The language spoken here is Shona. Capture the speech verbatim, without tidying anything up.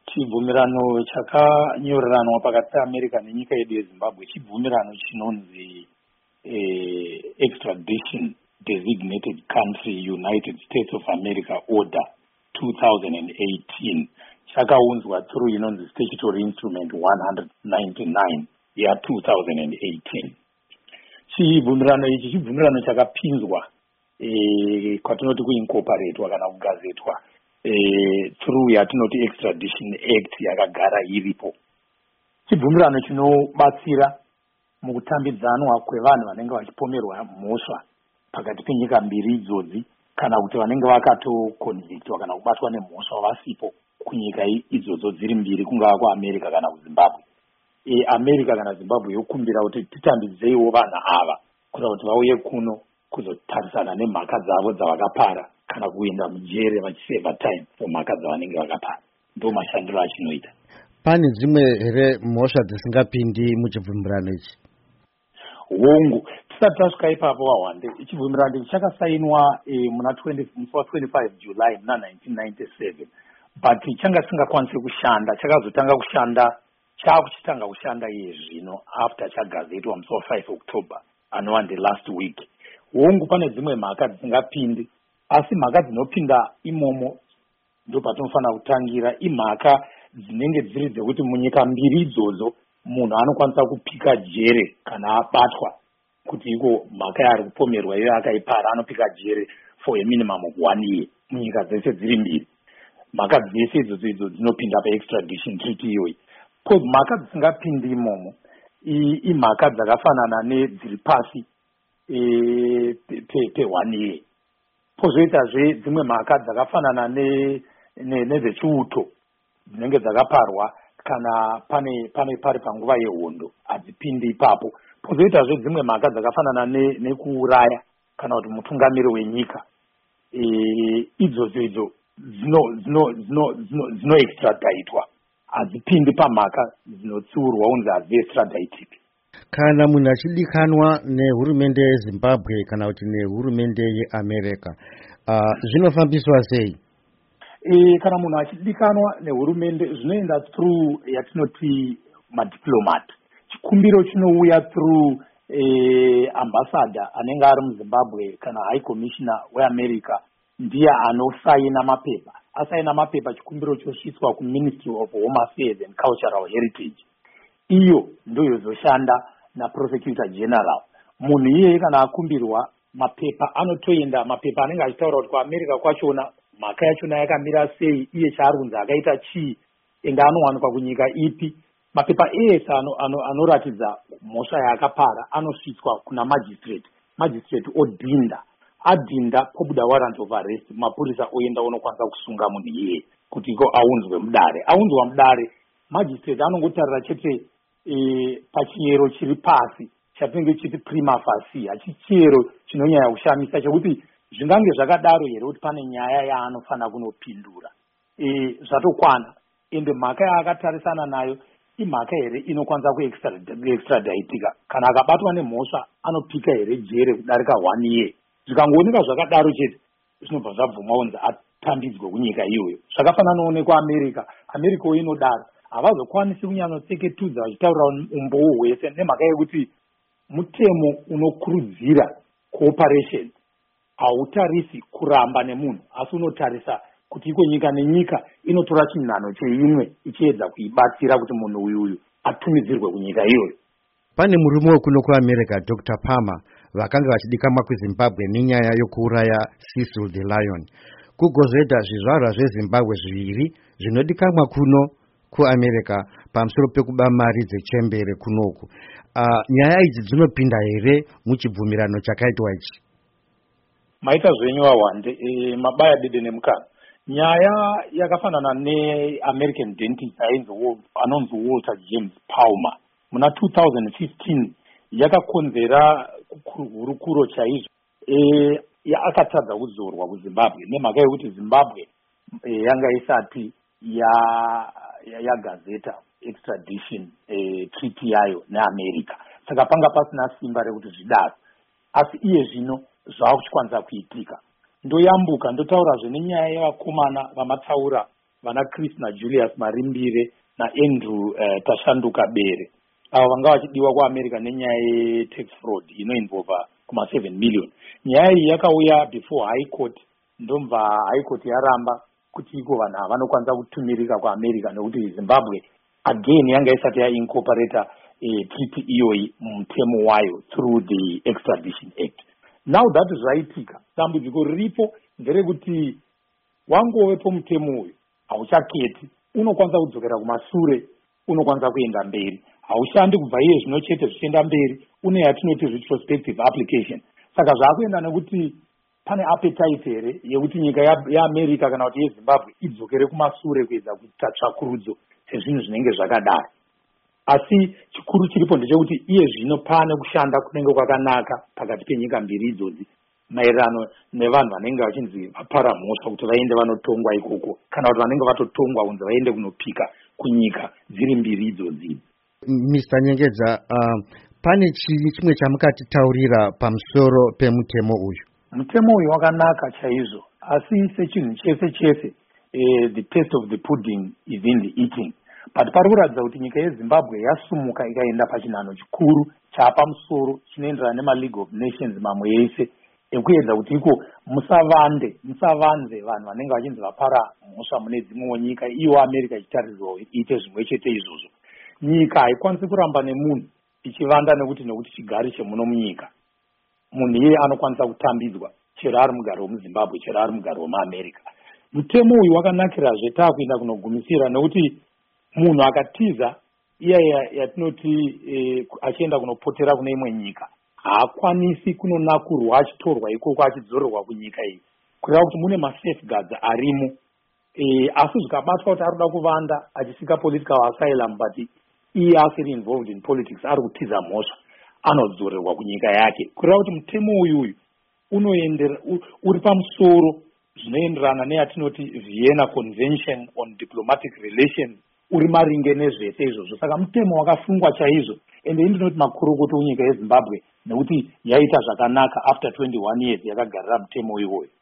chibvumirano chakanyoreranwa pakati peAmerica nenyika yedu yeZimbabwe chibvumirano chinonzi eh, extradition designated country United States of America order two thousand eighteen chakaunzwa through inonzi statutory instrument one ninety-nine ya two thousand eighteen. Chibvumirano ichi chibvumirano chakapinzwa eh, kwatinoti kuincorporatewa kana kugazetwa eh, through yatinoti extradition act yakagara iripo. Chibvumirano chinobatsira mukutambidzanwa kwevanhu vanenge vachipomerwa mhosva pakati penyika mbiri idzodzi kana kuti vanenge vakatoconvictwa kana kubatwa nemhosva vasipo kunyika idzodzo dziri mbiri, kungava kuAmerica kana kuZimbabwe. E, America kana Zimbabwe yokumbira kuti titambidzeiwo vanhu ava kuita kuti vauye kuno kuzotarisana nemhaka dzavo dzavakapara kana kuenda mujere vachiseva time mhaka dzavanenge vakapara. Ndo mashandiro achinoita. Pane dzimwe here mhosva dzisingapindi muchibvumirano ichi? Hongu, tisati tasvika ipapo wahwande. Chibvumirano ichi chakasainwa e, muna twenty-five July muna nineteen ninety-seven, but changa singakwanisi kushanda. Chakazotanga kushanda chakuchitanga kushanda iye zvino after chagazetwa musi wa five October anova the last week. Hongu, pane dzimwe mhaka dzisingapindi, asi mhaka dzinopinda imomo ndo patinofanira kutangira imhaka dzinenge dziri dzekuti munyika mbiri idzodzo munhu anokwanisa kupika jere kana abatwa kuti iko mhaka yaari kupomerwa iyo akaipara, anopika jere for a minimum of one year munyika dzese dziri mbiri. Mhaka dzese idzodzo idzo dzinopinda pa-extradition treaty iyoyi. Ko mhaka dzisingapindi imomo imhaka dzakafanana nedziri pasi e, pe, pe one year. Pozoitazve dzimwe mhaka dzakafanana nezechiuto dzinenge dzakaparwa kana pane pane pari panguva yehondo hadzipindi ipapo. Pozoitazve dzimwe mhaka dzakafanana nekuuraya kana kuti mutungamiri wenyika e, idzodzo idzo dzinoextradaitwa hadzipindi pamhaka dzinotsiurwa unzi hadziextradated. Kana munhu achidikanwa nehurumende yeZimbabwe kana kuti nehurumende yeAmerica uh, zvinofambiswa sei? E, kana munhu achidikanwa nehurumende zvinoenda through yatinoti madiplomat. Chikumbiro chinouya through e, ambassador anenge ari muZimbabwe kana high commissioner weAmerica ndiye anosaina mapepa. Asaina mapepa chikumbiro chosvitswa kuMinistry of Home Affairs and Cultural Heritage. Iyo ndo yozoshanda na prosecutor general. Munhu iyeye kana akumbirwa mapepa anotoenda, mapepa anenge achitaura kuti kuAmerica kwachona mhaka yachona yakamira sei, iye chaarunzi akaita chii, ende anowanikwa kunyika ipi. Mapepa ese anoratidza ano, ano mhosva yaakapara anosvitswa kuna magistrate. Magistrate odhinda. Adhinda pobuda warrant of arrest, mapurisa oenda unokwanisa kusunga munhu iyeye kuti iko aunzwe mudare. Aunzwa mudare, magistrate anongotarira chete e, pachiyero chiri pasi chatinenge chiti prima facie, hachichiyero chinonyanya kushamisa chekuti zvingange zvakadaro here kuti pane nyaya yaanofanira kunopindura. E, zvatokwana. Ende mhaka yaakatarisana nayo imhaka here inokwanisa kuextradaitika. Kana akabatwa nemhosva anopika here jere kudarika one year. Zvikangooneka zvakadaro chete zvinobva zvabvuma unzi atambidzwe kunyika iyoyo. Zvakafananawo nekuAmerica. America inodaro havazokwanisi kunyanyotseketudza vachitaura umboo hwese nemhaka yekuti mutemo unokurudzira cooperation. Hautarisi kuramba nemunhu asi unotarisa kuti iko nyika nenyika inotora chinhano cheimwe ichiedza kuibatsira kuti munhu uyu uyu atumidzirwe kunyika iyoyo. Pane murume wekuno kuAmerica Doctor Palmer vakanga vachidikamwa kuZimbabwe nenyaya yokuuraya Cecil the Lion. Kugozoita zvizvarwa zveZimbabwe zviviri zvinodikamwa kuno kuAmerica pamusoro pekuba mari dzechembere kunoku. Uh, nyaya idzi dzinopinda here muchibvumirano chakaitwa ichi? Maita zvenyu wawande e, mabaya dede nemukana. Nyaya yakafanana neAmerican dentist anonzi Walter James Palmer muna two thousand fifteen yakakonzera hurukuro chaizvo. E, akatadza kuzorwa kuZimbabwe nemhaka yekuti Zimbabwe e, yanga isati ya yagazeta extradition e, treaty yayo neAmerica. Saka panga pasina simba rekuti zvidaro. Asi iye zvino zvaakuchikwanisa kuitika. Ndoyambuka ndotaura zvenenyaya yevakomana vamatsaura vana Chris naJulius Marimbire naAndrew uh, Tashanduka Bere ava vanga vachidiwa kuAmerica nenyaya yetax fraud inoinvolva kuma seven million. Nyaya iyi yakauya before high court, ndomva high court yaramba kuti iko vanhu ava vanokwanisa kutumirika kuAmerica nekuti Zimbabwe again yanga isati yaincorporata eh, treaty iyoyi mutemo wayo through the Extradition Act. Now that zvaitika, dambudziko riripo nderekuti wangovepo mutemo uyu hauchaketi, unokwanisa kudzokera kumashure, unokwanisa kuenda mberi, haushandi kubva iye zvino chete zvichienda mberi, une yatinoti retrospective application. Saka zvakuenda nekuti pane appetite here yekuti nyika yaAmerica ya kana kuti yeZimbabwe idzokere kumashure kuedza kuita tsvakurudzo sezvinhu zvinenge zvakadaro. Asi chikuru chiripo ndechekuti iye zvino pane kushanda kunenge kwakanaka pakati penyika mbiri idzodzi maererano nevanhu vanenge vachinzi vaparamhosva kuti vaende vanotongwa ikoko kana kuti vanenge vatotongwa kunzi vaende kunopika kunyika dziri mbiri idzodzi. Mister Nyengedza, uh, pane chimwe chamukatitaurira pamusoro pemutemo uyu? Mutemo uyu wakanaka chaizvo, asi sechinhu chese chese eh, the taste of the pudding is in the eating. But pari kuratidza kuti nyika yeZimbabwe yasumuka ikaenda pachinhano chikuru chapamusoro chinoenderana nema-League of Nations mamwe yese ekuedza kuti iko musavande musavanze vanhu vanenge vachinzi vapara mhosva mune dzimwewo nyika, iwo America ichitarisirwa iite zvimwe chete izvozvo. Nyika haikwanisi kuramba nemunhu ichivanda nekuti nekuti chigari chemuno munyika munhu iye anokwanisa kutambidzwa chero ari mugaro wemuZimbabwe, chero ari mugaro wemuAmerica. Mutemo uyu wakanakirazve taakuenda kunogumisira nekuti munhu akatiza iya yatinoti eh, achienda kunopotera kune imwe nyika haakwanisi kunonakurwa achitorwa ikoko achidzorerwa kunyika iyi, kureva kuti mune masafeguards arimo. Eh, asi zvikabatwa kuti ari kuda kuvanda achisika political asylum but iye asiri involved in politics, ari kutiza mhosva, anodzorerwa kunyika yake, kureva kuti mutemo uyu unoendera uri pamusoro zvinoenderana neyatinoti Vienna Convention on Diplomatic Relations, uri maringe nezvese izvozvo. Saka mutemo wakafungwa chaizvo, ende indinoti makurukota munyika yeZimbabwe nekuti yaita zvakanaka after twenty-one years yakagarira mutemo iwoyo.